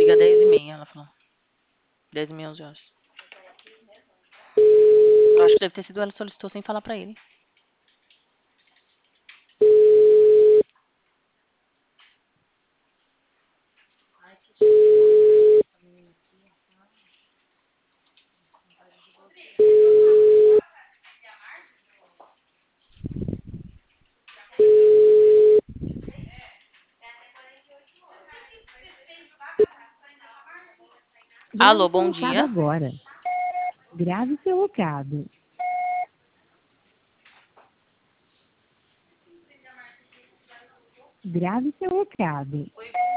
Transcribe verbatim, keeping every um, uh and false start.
liga dez e meia, ela falou. dez e meia, onze horas. Eu acho que deve ter sido ela que solicitou sem falar pra ele. Alô, Grave seu bom recado dia. agora. Grave seu recado. Grave seu recado.